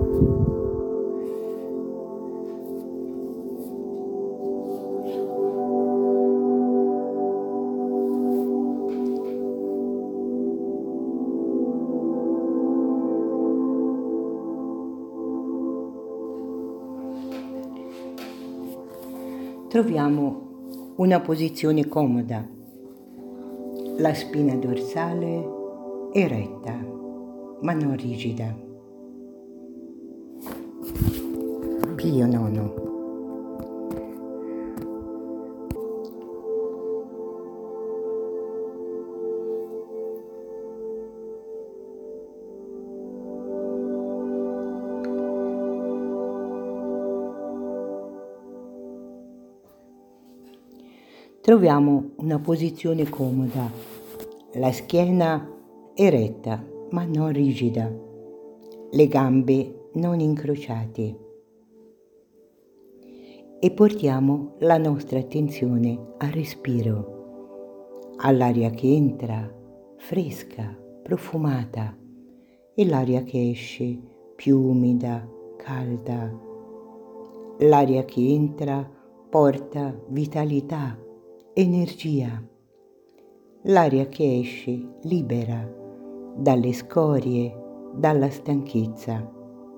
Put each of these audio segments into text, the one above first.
Troviamo una posizione comoda, la spina dorsale eretta, ma non rigida. Pio nono. Troviamo una posizione comoda, la schiena eretta ma non rigida, le gambe non incrociate e portiamo la nostra attenzione al respiro, all'aria che entra, fresca, profumata, e l'aria che esce, più umida, calda. L'aria che entra porta vitalità, energia. L'aria che esce libera dalle scorie, dalla stanchezza.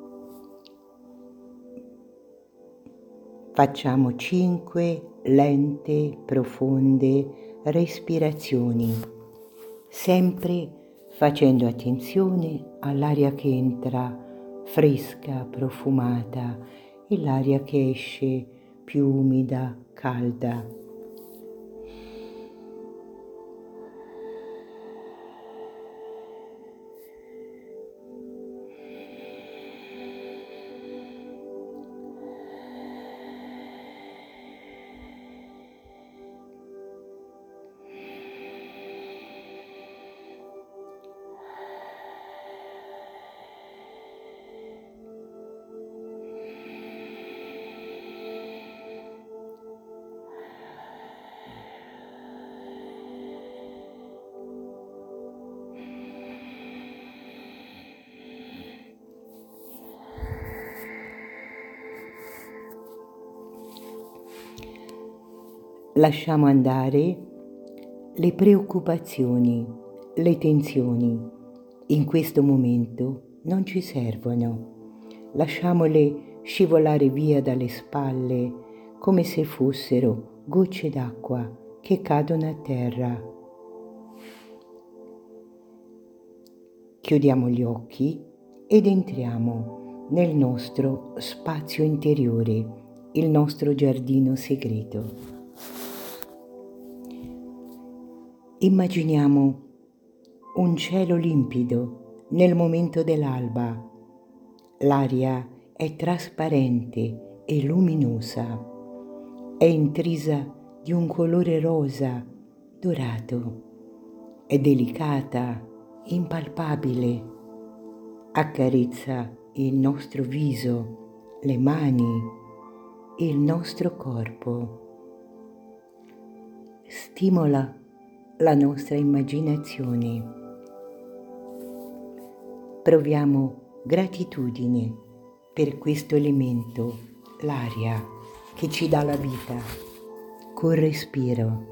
Facciamo 5 lente, profonde respirazioni, sempre facendo attenzione all'aria che entra fresca, profumata, e l'aria che esce più umida, calda. Lasciamo andare le preoccupazioni, le tensioni. In questo momento non ci servono. Lasciamole scivolare via dalle spalle come se fossero gocce d'acqua che cadono a terra. Chiudiamo gli occhi ed entriamo nel nostro spazio interiore, il nostro giardino segreto. Immaginiamo un cielo limpido nel momento dell'alba. L'aria è trasparente e luminosa. È intrisa di un colore rosa, dorato. È delicata, impalpabile. Accarezza il nostro viso, le mani, il nostro corpo. Stimola la nostra immaginazione. Proviamo gratitudine per questo elemento, l'aria che ci dà la vita, col respiro.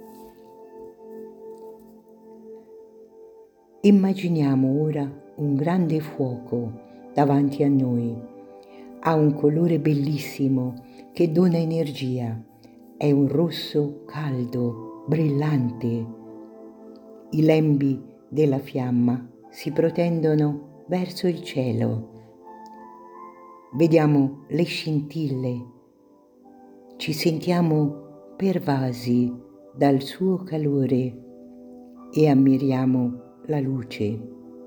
Immaginiamo ora un grande fuoco davanti a noi. Ha un colore bellissimo che dona energia. È un rosso caldo, brillante. I lembi della fiamma si protendono verso il cielo. Vediamo le scintille. Ci sentiamo pervasi dal suo calore e ammiriamo la luce.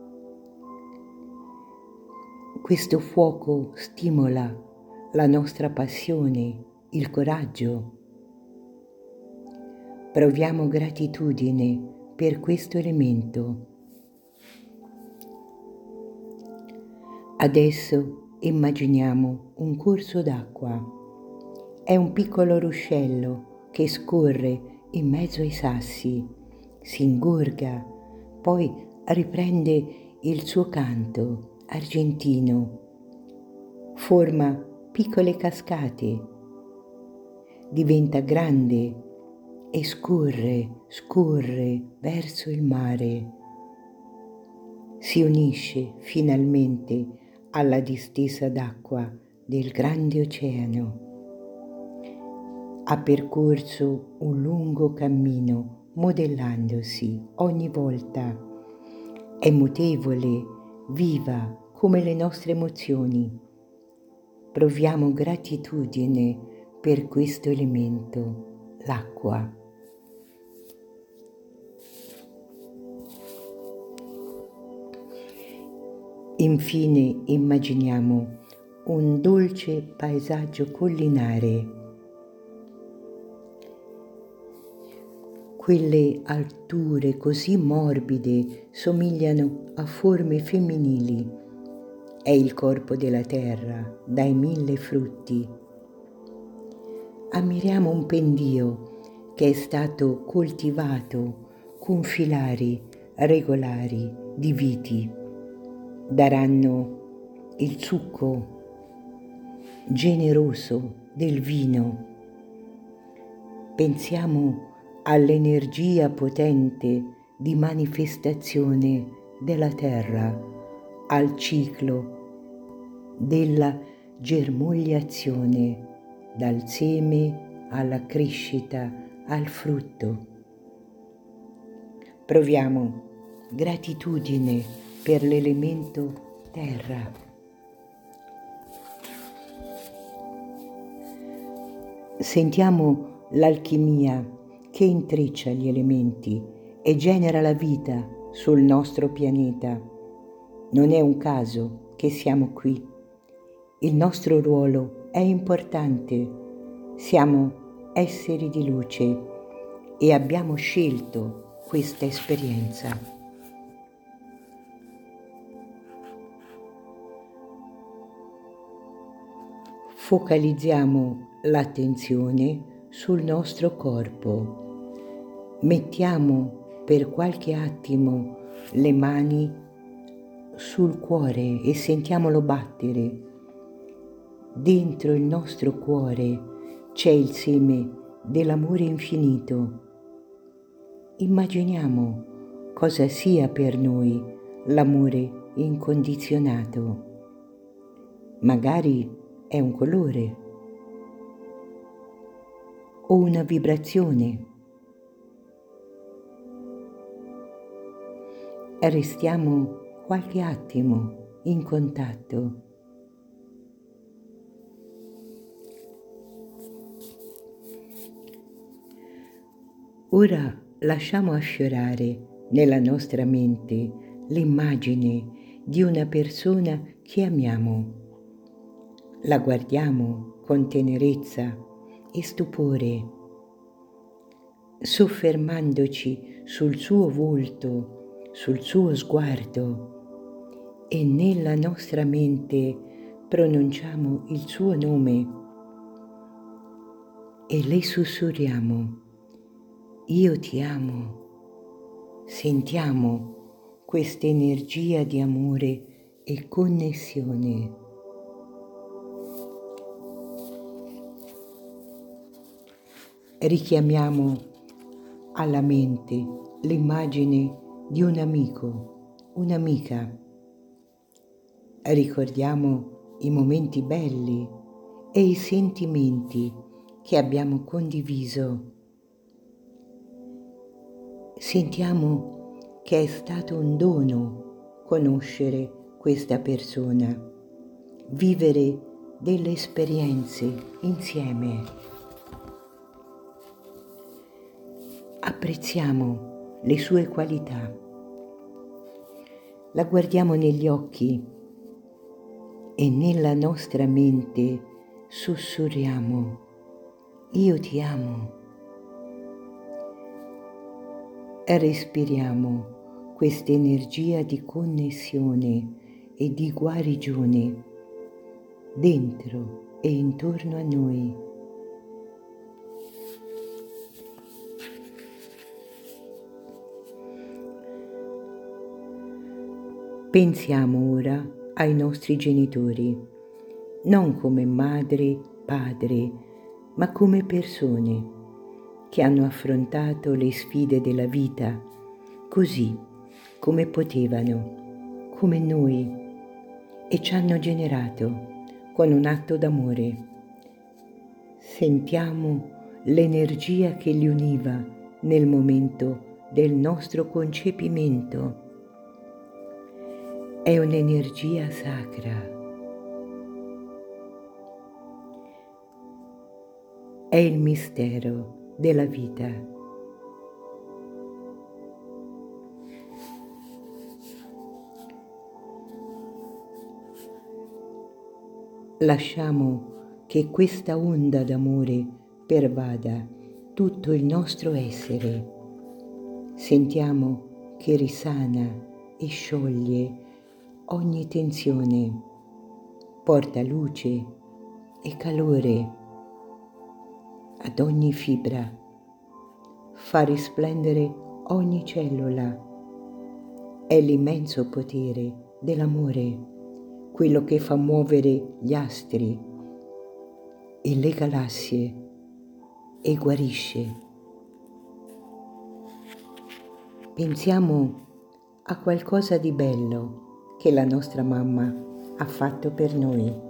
Questo fuoco stimola la nostra passione, il coraggio. Proviamo gratitudine per questo elemento. Adesso immaginiamo un corso d'acqua. È un piccolo ruscello che scorre in mezzo ai sassi, si ingorga, poi riprende il suo canto argentino. forma piccole cascate, diventa grande e scorre verso il mare. Si unisce finalmente alla distesa d'acqua del grande oceano. Ha percorso un lungo cammino modellandosi ogni volta. È mutevole, viva come le nostre emozioni. Proviamo gratitudine per questo elemento, l'acqua. Infine immaginiamo un dolce paesaggio collinare. Quelle alture così morbide somigliano a forme femminili. È il corpo della terra dai 1000 frutti. Ammiriamo un pendio che è stato coltivato con filari regolari di viti. Daranno il succo generoso del vino. Pensiamo all'energia potente di manifestazione della terra, al ciclo della germogliazione, dal seme alla crescita al frutto. Proviamo gratitudine per l'elemento terra. Sentiamo l'alchimia che intreccia gli elementi e genera la vita sul nostro pianeta. Non è un caso che siamo qui. Il nostro ruolo è importante. Siamo esseri di luce e abbiamo scelto questa esperienza. Focalizziamo l'attenzione sul nostro corpo. Mettiamo per qualche attimo le mani sul cuore e sentiamolo battere. Dentro il nostro cuore c'è il seme dell'amore infinito. Immaginiamo cosa sia per noi l'amore incondizionato. Magari è un colore o una vibrazione. Restiamo qualche attimo in contatto. Ora lasciamo affiorare nella nostra mente l'immagine di una persona che amiamo. La guardiamo con tenerezza e stupore, soffermandoci sul suo volto, sul suo sguardo, e nella nostra mente pronunciamo il suo nome e le sussurriamo: io ti amo. Sentiamo questa energia di amore e connessione. Richiamiamo alla mente l'immagine di un amico, un'amica. Ricordiamo i momenti belli e i sentimenti che abbiamo condiviso. Sentiamo che è stato un dono conoscere questa persona, vivere delle esperienze insieme. Apprezziamo le sue qualità, la guardiamo negli occhi e nella nostra mente sussurriamo: io ti amo. Respiriamo questa energia di connessione e di guarigione dentro e intorno a noi. Pensiamo ora ai nostri genitori non come madre, padre, ma come persone che hanno affrontato le sfide della vita così come potevano, come noi, e ci hanno generato con un atto d'amore. Sentiamo l'energia che li univa nel momento del nostro concepimento. È un'energia sacra. È il mistero della vita. Lasciamo che questa onda d'amore pervada tutto il nostro essere. Sentiamo che risana e scioglie ogni tensione, porta luce e calore ad ogni fibra, fa risplendere ogni cellula. È l'immenso potere dell'amore, quello che fa muovere gli astri e le galassie e guarisce. Pensiamo a qualcosa di bello che la nostra mamma ha fatto per noi.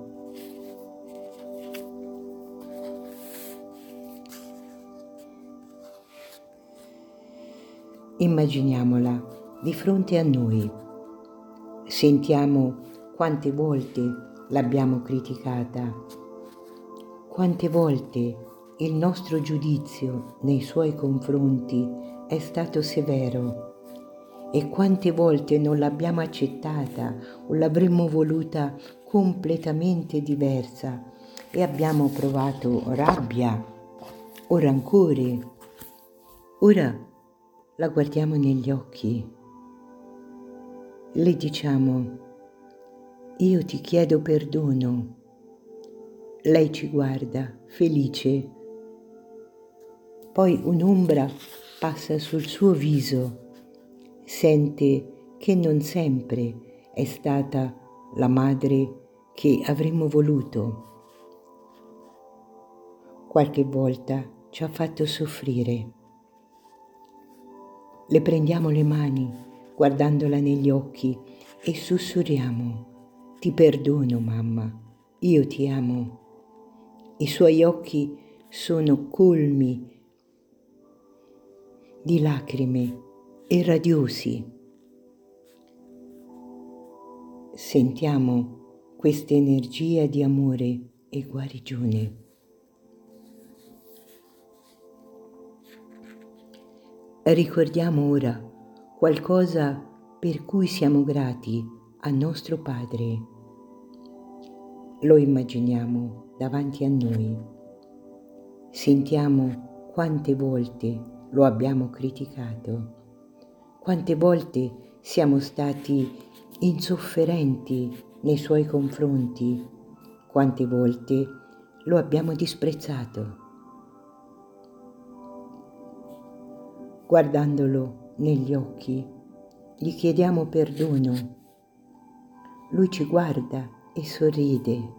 Immaginiamola di fronte a noi. Sentiamo quante volte l'abbiamo criticata, quante volte il nostro giudizio nei suoi confronti è stato severo e quante volte non l'abbiamo accettata o l'avremmo voluta completamente diversa e abbiamo provato rabbia o rancore. Ora la guardiamo negli occhi, le diciamo: io ti chiedo perdono. Lei ci guarda, felice. Poi un'ombra passa sul suo viso, sente che non sempre è stata la madre che avremmo voluto. Qualche volta ci ha fatto soffrire. Le prendiamo le mani, guardandola negli occhi, e sussurriamo: ti perdono, mamma, io ti amo. I suoi occhi sono colmi di lacrime e radiosi. Sentiamo questa energia di amore e guarigione. Ricordiamo ora qualcosa per cui siamo grati a nostro Padre. Lo immaginiamo davanti a noi. Sentiamo quante volte lo abbiamo criticato, quante volte siamo stati insofferenti nei suoi confronti, quante volte lo abbiamo disprezzato. Guardandolo negli occhi, gli chiediamo perdono. Lui ci guarda e sorride.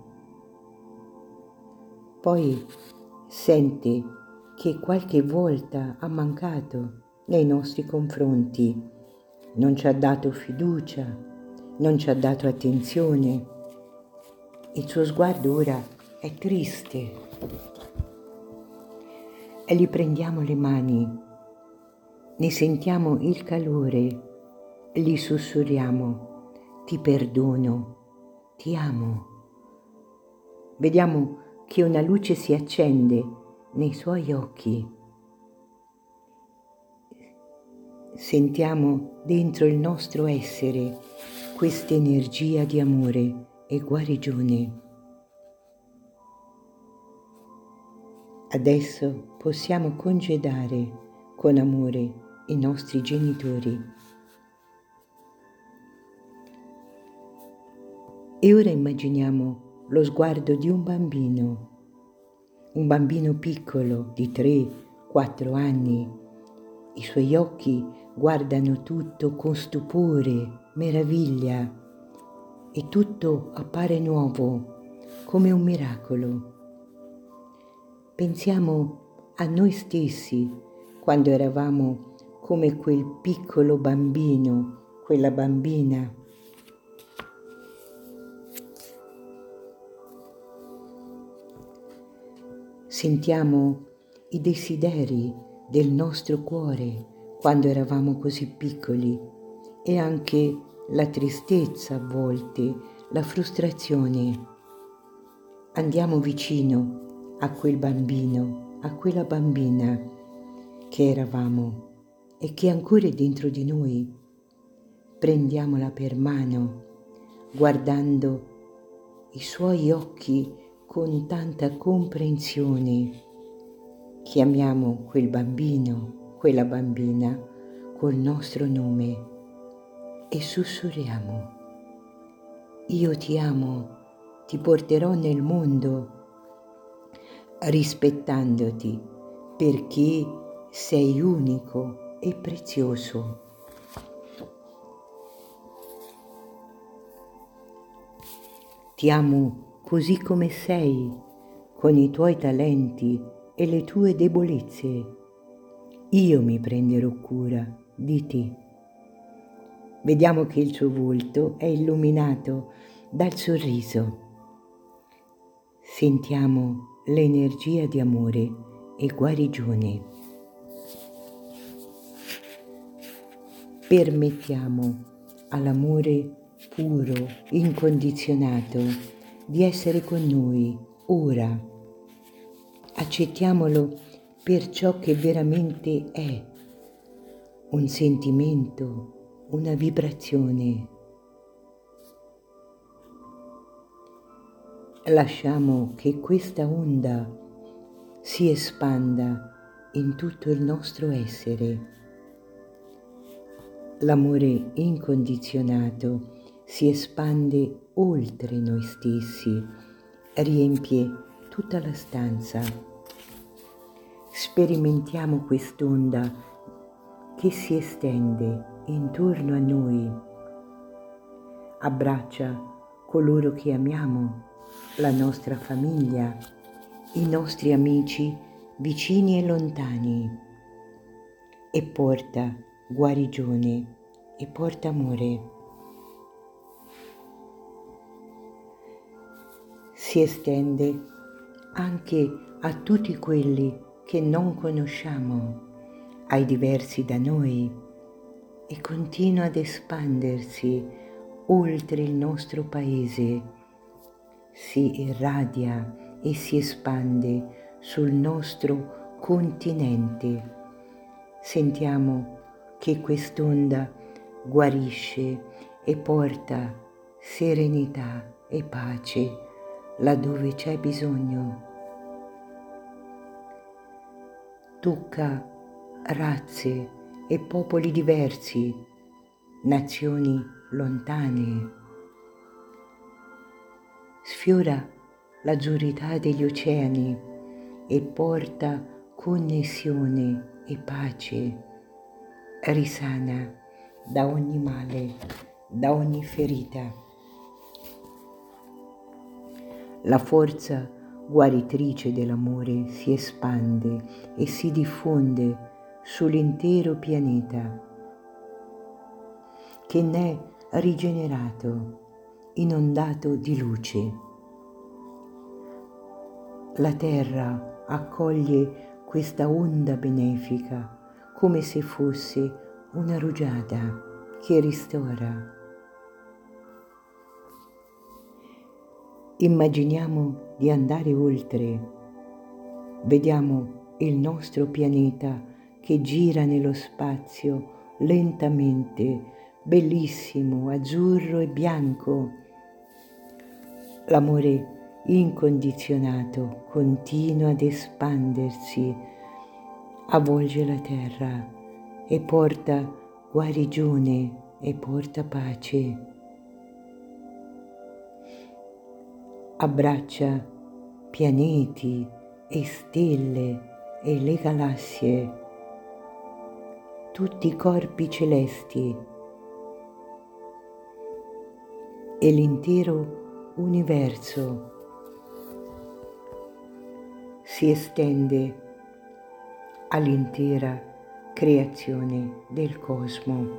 Poi sente che qualche volta ha mancato nei nostri confronti, non ci ha dato fiducia, non ci ha dato attenzione. Il suo sguardo ora è triste e gli prendiamo le mani, ne sentiamo il calore, gli sussurriamo: ti perdono, ti amo. Vediamo che una luce si accende nei suoi occhi. Sentiamo dentro il nostro essere questa energia di amore e guarigione. Adesso possiamo congedare con amore i nostri genitori. E ora immaginiamo lo sguardo di un bambino piccolo di 3-4 anni. I suoi occhi guardano tutto con stupore, meraviglia, e tutto appare nuovo, come un miracolo. Pensiamo a noi stessi quando eravamo come quel piccolo bambino, quella bambina. Sentiamo i desideri del nostro cuore quando eravamo così piccoli e anche la tristezza a volte, la frustrazione. Andiamo vicino a quel bambino, a quella bambina che eravamo e che ancora è dentro di noi. Prendiamola per mano, guardando i suoi occhi con tanta comprensione. Chiamiamo quel bambino, quella bambina col nostro nome e sussurriamo: io ti amo, ti porterò nel mondo rispettandoti perché sei unico e prezioso. Ti amo così come sei, con i tuoi talenti e le tue debolezze. Io mi prenderò cura di te. Vediamo che il suo volto è illuminato dal sorriso. Sentiamo l'energia di amore e guarigione. Permettiamo all'amore puro, incondizionato, di essere con noi ora. Accettiamolo per ciò che veramente è, un sentimento, una vibrazione. Lasciamo che questa onda si espanda in tutto il nostro essere. L'amore incondizionato si espande oltre noi stessi, riempie tutta la stanza. Sperimentiamo quest'onda che si estende intorno a noi. Abbraccia coloro che amiamo, la nostra famiglia, i nostri amici vicini e lontani e porta guarigione e porta amore. Si estende anche a tutti quelli che non conosciamo, ai diversi da noi, e continua ad espandersi oltre il nostro paese, si irradia e si espande sul nostro continente. Sentiamo che quest'onda guarisce e porta serenità e pace laddove c'è bisogno. Tocca razze e popoli diversi, nazioni lontane. Sfiora l'azzurrità degli oceani e porta connessione e pace. Risana da ogni male, da ogni ferita. La forza guaritrice dell'amore si espande e si diffonde sull'intero pianeta, che ne è rigenerato, inondato di luce. La terra accoglie questa onda benefica come se fosse una rugiada che ristora. Immaginiamo di andare oltre. Vediamo il nostro pianeta che gira nello spazio lentamente, bellissimo, azzurro e bianco. L'amore incondizionato continua ad espandersi, avvolge la terra e porta guarigione e porta pace. Abbraccia pianeti e stelle e le galassie, tutti i corpi celesti e l'intero universo si estende all'intera creazione del cosmo.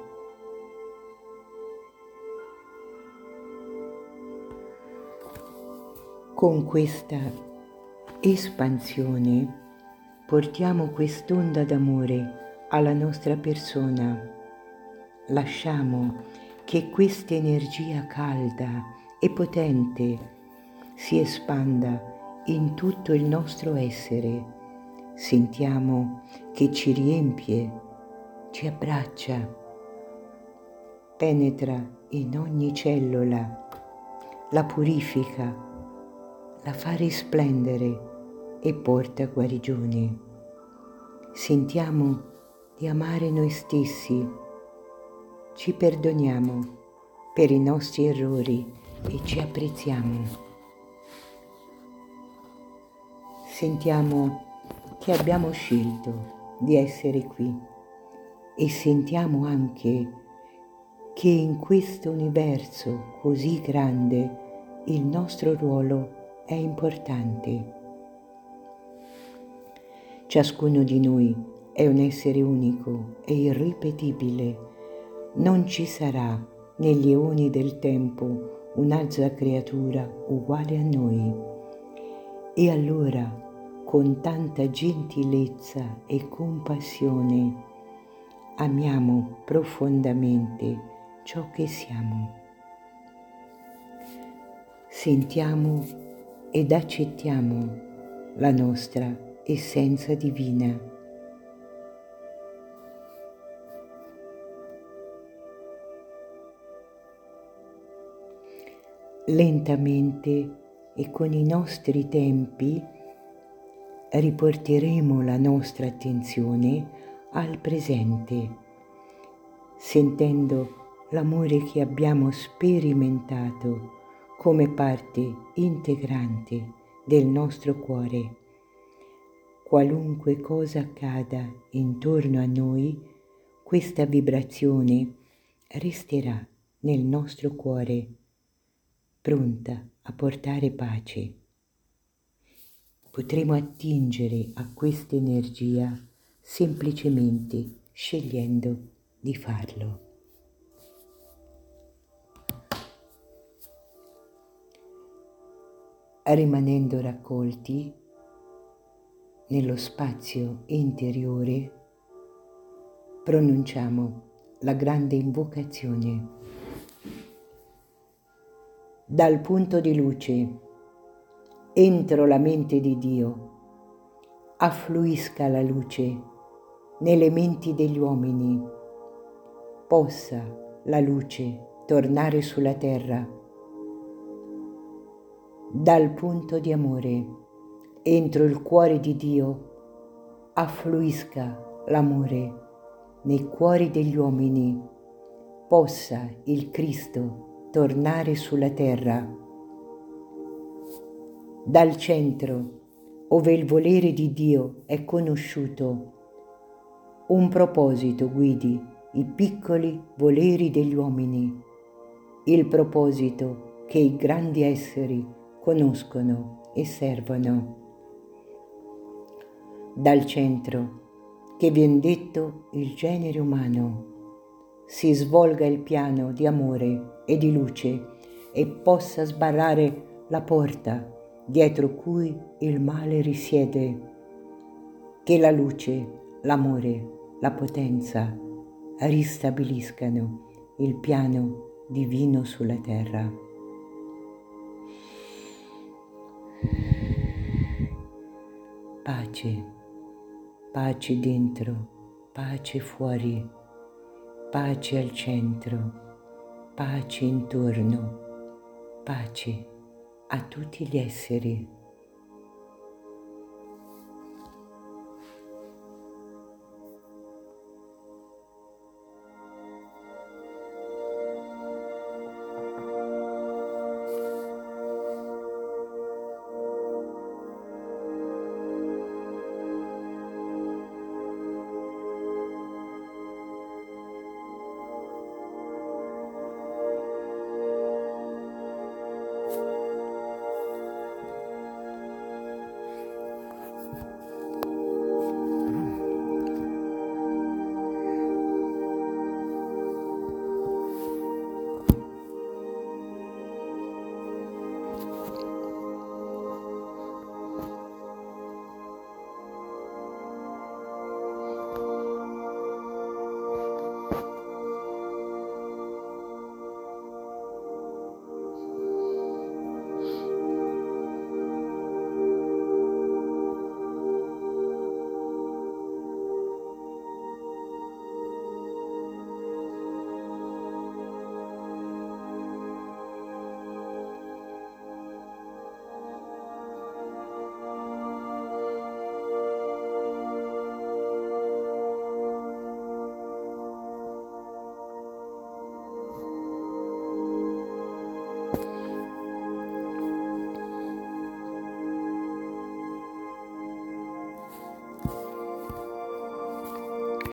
Con questa espansione portiamo quest'onda d'amore alla nostra persona. Lasciamo che questa energia calda e potente si espanda in tutto il nostro essere. Sentiamo che ci riempie, ci abbraccia, penetra in ogni cellula, la purifica, la fa risplendere e porta guarigione. Sentiamo di amare noi stessi, ci perdoniamo per i nostri errori e ci apprezziamo. Sentiamo che abbiamo scelto di essere qui e sentiamo anche che in questo universo così grande il nostro ruolo è importante. Ciascuno di noi è un essere unico e irripetibile. Non ci sarà negli eoni del tempo un'altra creatura uguale a noi. E allora, con tanta gentilezza e compassione, amiamo profondamente ciò che siamo. Sentiamo ed accettiamo la nostra essenza divina. Lentamente e con i nostri tempi riporteremo la nostra attenzione al presente, sentendo l'amore che abbiamo sperimentato come parte integrante del nostro cuore. Qualunque cosa accada intorno a noi, questa vibrazione resterà nel nostro cuore, pronta a portare pace. Potremo attingere a questa energia semplicemente scegliendo di farlo. Rimanendo raccolti nello spazio interiore, pronunciamo la grande invocazione. Dal punto di luce entro la mente di Dio, affluisca la luce nelle menti degli uomini, possa la luce tornare sulla terra. Dal punto di amore entro il cuore di Dio, affluisca l'amore nei cuori degli uomini, possa il Cristo tornare sulla terra. Dal centro, ove il volere di Dio è conosciuto, un proposito guidi i piccoli voleri degli uomini, il proposito che i grandi esseri conoscono e servono. Dal centro, che vien detto il genere umano, si svolga il piano di amore e di luce e possa sbarrare la porta dietro cui il male risiede. Che la luce, l'amore, la potenza ristabiliscano il piano divino sulla terra. Pace, pace dentro, pace fuori, pace al centro, pace intorno, pace a tutti gli esseri.